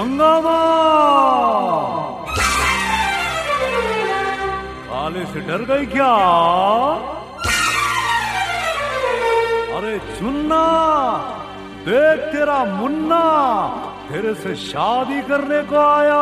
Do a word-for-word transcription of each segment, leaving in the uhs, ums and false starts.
हंगामा। काले से डर गई क्या? अरे चुन्ना, देख तेरा मुन्ना तेरे से शादी करने को आया।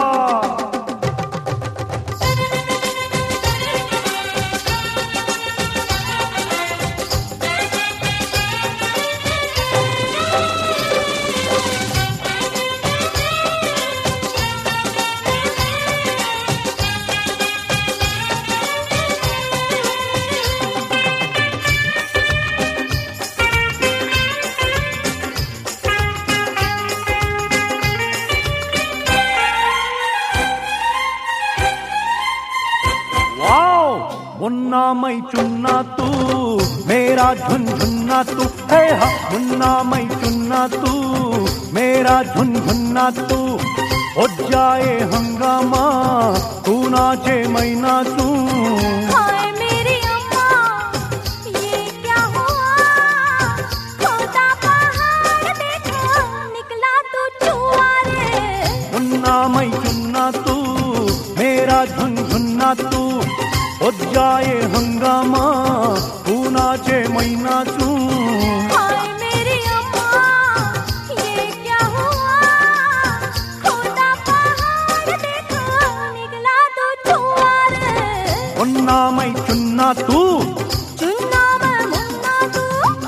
मुन्ना मैं चुन्ना तू मेरा झुनझुन्ना तू है, हा मुन्ना मैं चुन्ना तू मेरा झुनझुन्ना तू। हो जाए हंगामा तू नाचे मैं नाचूं। हाय मेरी अम्मा ये क्या हुआ, खोदा पहाड़ देखा निकला तू चूहा रे। मुन्ना मैं चुन्ना तू मेरा झुनझुन्ना तू। हो जाए हंगामा तू नाचे मैं नाचूं। हाय मेरी अम्मा ये क्या हुआ, खोदा पहाड़ देखा निकला तू चूहा रे। मुन्ना मैं चुन्ना तू चुन्ना मैं मुन्ना तू।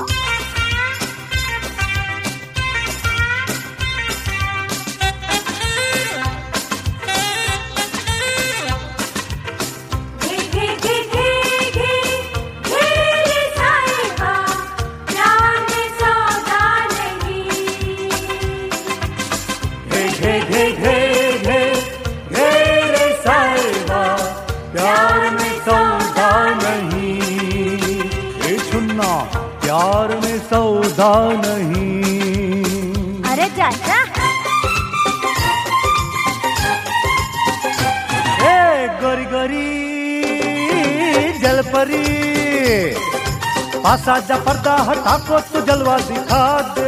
घे घे घे घे घे रे साहिबा प्यार में सौदा नहीं। ए चुन्ना प्यार में सौदा नहीं। अरे चाचा ए गोरी गोरी जलपरी पासा जा पर्दा हटा को तू जलवा दिखा दे।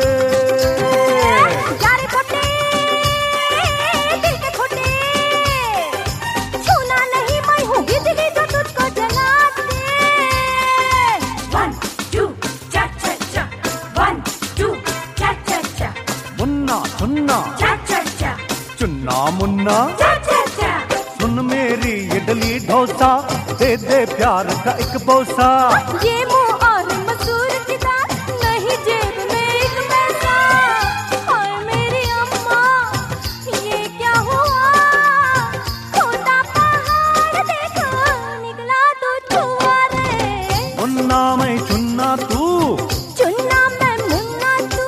मुन्ना चुन्ना मुन्ना सुन मेरी इडली डोसा दे दे प्यार का एक बोसा। ये मुंह और मसूर की दाल नहीं जेब में एक पैसा। हाय मेरी अम्मा ये क्या हुआ, खोदा पहाड़ देखा निकला तू चूहा रे। मुन्ना मैं चुन्ना तू चुन्ना मैं मुन्ना तू।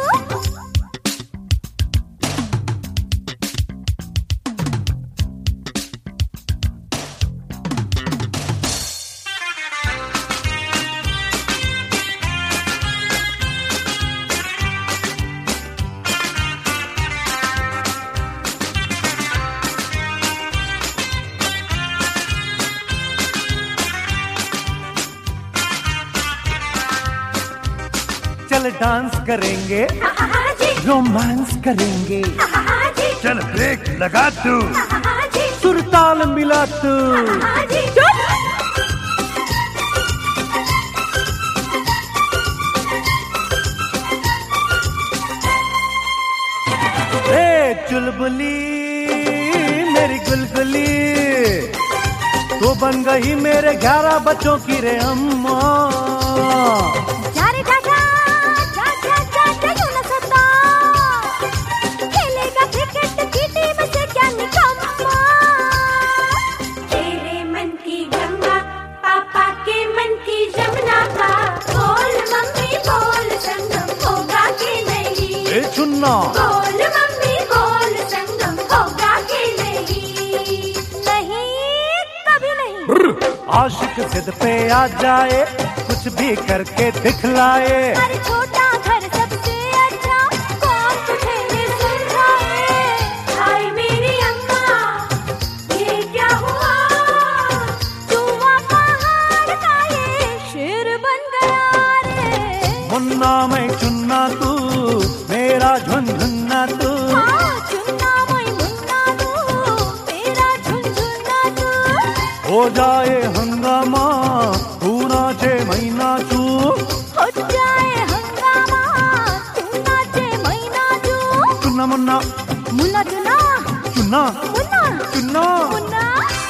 चल डांस करेंगे रोमांस करेंगे। चल ब्रेक लगा तू सुरताल मिला तू। ए चुलबुली मेरी गुलगुली तू बन गई मेरे ग्यारह बच्चों की रे अम्मा। चुन्ना बोल मम्मी बोल संगम होगा कि नहीं। नहीं कभी नहीं। आशिक जिद पे आ जाए कुछ भी करके दिखलाए। अरे छोटा घर सबसे अच्छा कौन तुझे ये सुझाए। हाय मेरी अम्मा ये क्या हुआ, चूहा पहाड़ का ये शेर बन गया रे। मुन्ना मैं चुन्ना तू मेरा झुनझुन्ना तू। हाँ चुन्ना मैं हो जाए हंगामा तू नाचे मैं नाचू, हो जाए हंगामा तू नाचे मैं नाचूं। चुन्ना मुन्ना मुन्ना चुन्ना चुन्ना मुन्ना चुन्ना मुन्ना